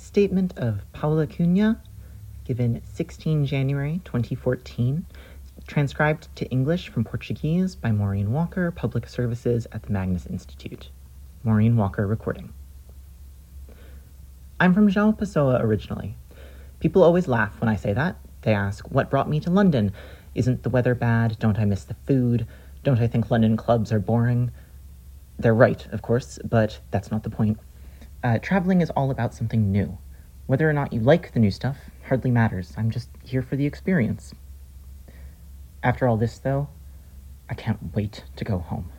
Statement of Paula Cunha, given 16 January 2014, transcribed to English from Portuguese by Maureen Walker, Public Services at the Magnus Institute. Maureen Walker recording. I'm from João Pessoa originally. People always laugh when I say that. They ask, what brought me to London? Isn't the weather bad? Don't I miss the food? Don't I think London clubs are boring? They're right, of course, but that's not the point. Traveling is all about something new. Whether or not you like the new stuff hardly matters. I'm just here for the experience. After all this, though, I can't wait to go home.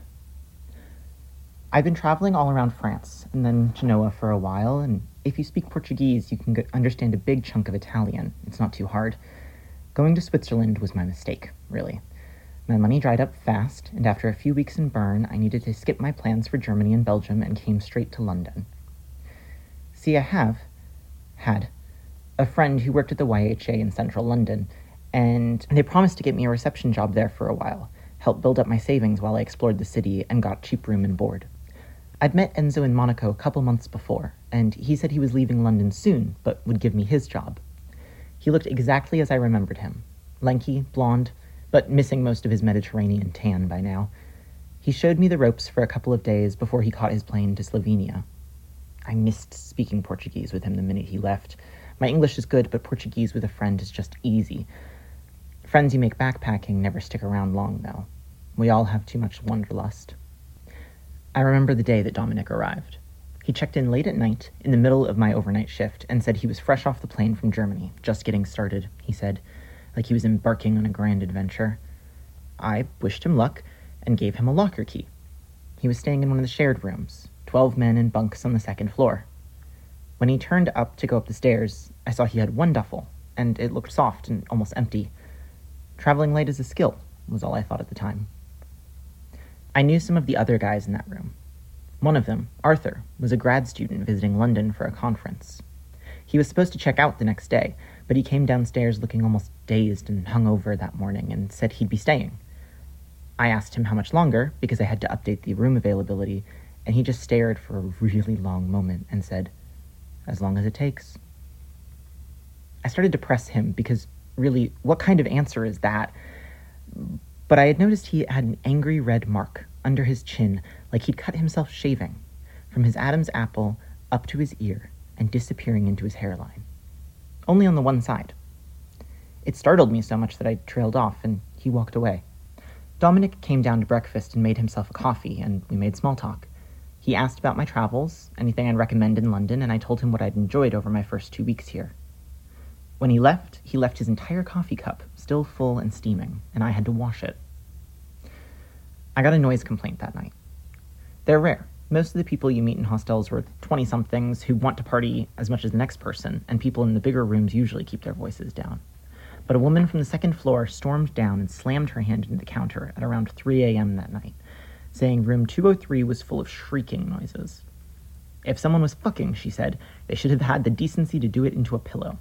I've been traveling all around France, and then Genoa for a while, and if you speak Portuguese, you can understand a big chunk of Italian. It's not too hard. Going to Switzerland was my mistake, really. My money dried up fast, and after a few weeks in Bern, I needed to skip my plans for Germany and Belgium and came straight to London. See, I had a friend who worked at the YHA in central London, and they promised to get me a reception job there for a while, help build up my savings while I explored the city and got cheap room and board. I'd met Enzo in Monaco a couple months before, and he said he was leaving London soon, but would give me his job. He looked exactly as I remembered him, lanky, blonde, but missing most of his Mediterranean tan by now. He showed me the ropes for a couple of days before he caught his plane to Slovenia. I missed speaking Portuguese with him the minute he left. My English is good, but Portuguese with a friend is just easy. Friends you make backpacking never stick around long, though. We all have too much wanderlust. I remember the day that Dominic arrived. He checked in late at night, in the middle of my overnight shift, and said he was fresh off the plane from Germany, just getting started, he said, like he was embarking on a grand adventure. I wished him luck and gave him a locker key. He was staying in one of the shared rooms, 12 men in bunks on the second floor. When he turned up to go up the stairs, I saw he had one duffel, and it looked soft and almost empty. Traveling light is a skill, was all I thought at the time. I knew some of the other guys in that room. One of them, Arthur, was a grad student visiting London for a conference. He was supposed to check out the next day, but he came downstairs looking almost dazed and hungover that morning and said he'd be staying. I asked him how much longer, because I had to update the room availability, and he just stared for a really long moment and said, as long as it takes. I started to press him because, really, what kind of answer is that? But I had noticed he had an angry red mark under his chin, like he'd cut himself shaving, from his Adam's apple up to his ear and disappearing into his hairline. Only on the one side. It startled me so much that I trailed off, and he walked away. Dominic came down to breakfast and made himself a coffee, and we made small talk. He asked about my travels, anything I'd recommend in London, and I told him what I'd enjoyed over my first 2 weeks here. When he left his entire coffee cup, still full and steaming, and I had to wash it. I got a noise complaint that night. They're rare. Most of the people you meet in hostels were 20-somethings who want to party as much as the next person, and people in the bigger rooms usually keep their voices down. But a woman from the second floor stormed down and slammed her hand into the counter at around 3 a.m. that night, saying room 203 was full of shrieking noises. If someone was fucking, she said, they should have had the decency to do it into a pillow.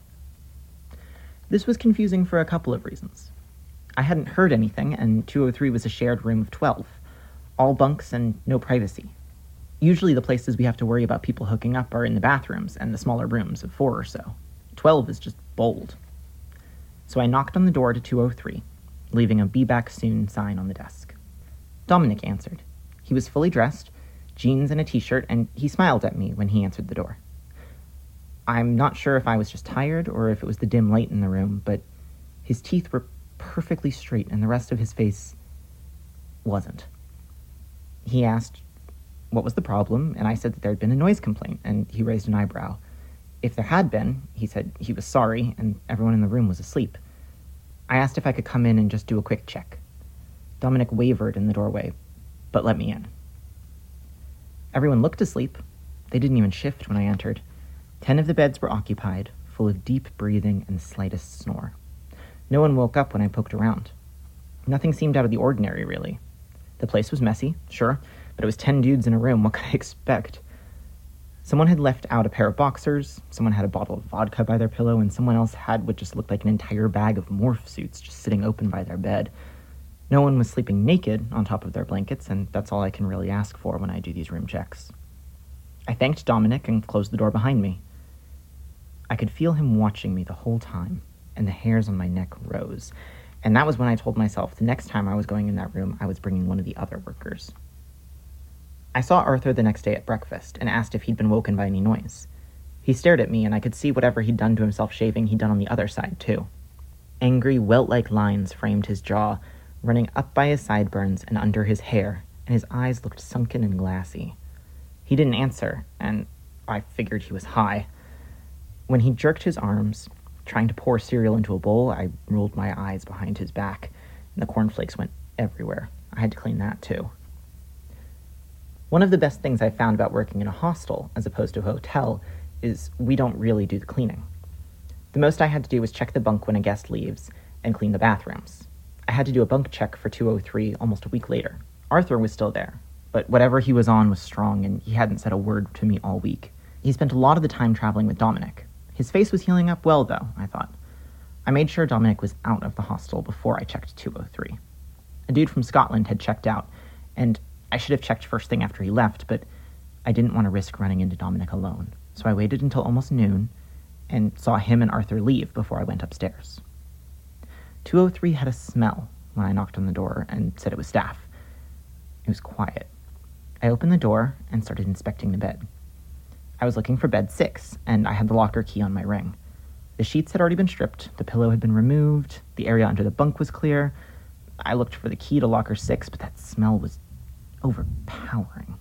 This was confusing for a couple of reasons. I hadn't heard anything, and 203 was a shared room of 12. All bunks and no privacy. Usually the places we have to worry about people hooking up are in the bathrooms and the smaller rooms of 4 or so. 12 is just bold. So I knocked on the door to 203, leaving a "Be back soon" sign on the desk. Dominic answered. He was fully dressed, jeans and a t-shirt, and he smiled at me when he answered the door. I'm not sure if I was just tired or if it was the dim light in the room, but his teeth were perfectly straight and the rest of his face wasn't. He asked what was the problem, and I said that there had been a noise complaint, and he raised an eyebrow. If there had been, he said he was sorry, and everyone in the room was asleep. I asked if I could come in and just do a quick check. Dominic wavered in the doorway, but let me in. Everyone looked asleep. They didn't even shift when I entered. 10 of the beds were occupied, full of deep breathing and slightest snore. No one woke up when I poked around. Nothing seemed out of the ordinary, really. The place was messy, sure, but it was 10 dudes in a room. What could I expect? Someone had left out a pair of boxers, someone had a bottle of vodka by their pillow, and someone else had what just looked like an entire bag of morph suits just sitting open by their bed. No one was sleeping naked on top of their blankets, and that's all I can really ask for when I do these room checks. I thanked Dominic and closed the door behind me. I could feel him watching me the whole time, and the hairs on my neck rose. And that was when I told myself the next time I was going in that room, I was bringing one of the other workers. I saw Arthur the next day at breakfast and asked if he'd been woken by any noise. He stared at me, and I could see whatever he'd done to himself shaving he'd done on the other side, too. Angry, welt-like lines framed his jaw, running up by his sideburns and under his hair, and his eyes looked sunken and glassy. He didn't answer, and I figured he was high. When he jerked his arms, trying to pour cereal into a bowl, I rolled my eyes behind his back, and the cornflakes went everywhere. I had to clean that, too. One of the best things I found about working in a hostel, as opposed to a hotel, is we don't really do the cleaning. The most I had to do was check the bunk when a guest leaves, and clean the bathrooms. I had to do a bunk check for 203 almost a week later. Arthur was still there, but whatever he was on was strong, and he hadn't said a word to me all week. He spent a lot of the time traveling with Dominic. His face was healing up well, though, I thought. I made sure Dominic was out of the hostel before I checked 203. A dude from Scotland had checked out, and I should have checked first thing after he left, but I didn't want to risk running into Dominic alone, so I waited until almost noon and saw him and Arthur leave before I went upstairs. 203 had a smell when I knocked on the door and said it was staff. It was quiet. I opened the door and started inspecting the bed. I was looking for bed 6, and I had the locker key on my ring. The sheets had already been stripped, the pillow had been removed, the area under the bunk was clear. I looked for the key to locker 6, but that smell was overpowering.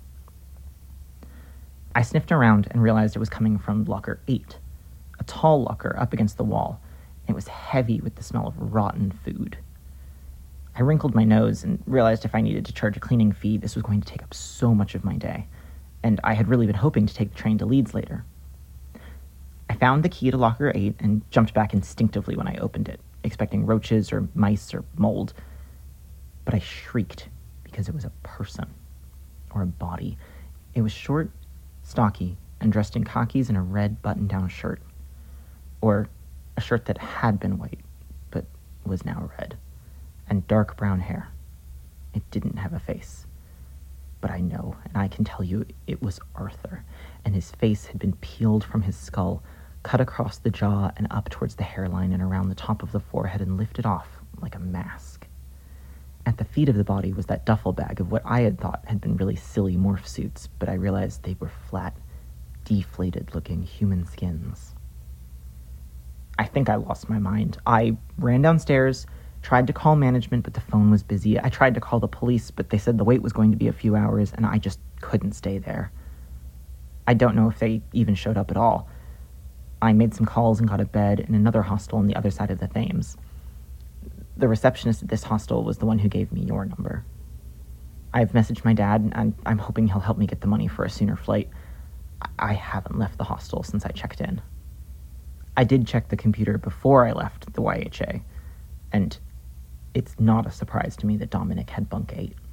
I sniffed around and realized it was coming from locker 8, a tall locker up against the wall, and it was heavy with the smell of rotten food. I wrinkled my nose and realized if I needed to charge a cleaning fee, this was going to take up so much of my day, and I had really been hoping to take the train to Leeds later. I found the key to locker 8 and jumped back instinctively when I opened it, expecting roaches or mice or mold. But I shrieked because it was a person, or a body. It was short, stocky, and dressed in khakis and a red button-down shirt. Or a shirt that had been white, but was now red, and dark brown hair. It didn't have a face. But I know, and I can tell you, it was Arthur, and his face had been peeled from his skull, cut across the jaw and up towards the hairline and around the top of the forehead and lifted off like a mask. At the feet of the body was that duffel bag of what I had thought had been really silly morph suits, but I realized they were flat, deflated-looking human skins. I think I lost my mind. I ran downstairs, tried to call management, but the phone was busy. I tried to call the police, but they said the wait was going to be a few hours, and I just couldn't stay there. I don't know if they even showed up at all. I made some calls and got a bed in another hostel on the other side of the Thames. The receptionist at this hostel was the one who gave me your number. I've messaged my dad, and I'm hoping he'll help me get the money for a sooner flight. I haven't left the hostel since I checked in. I did check the computer before I left the YHA, and it's not a surprise to me that Dominic had bunk 8.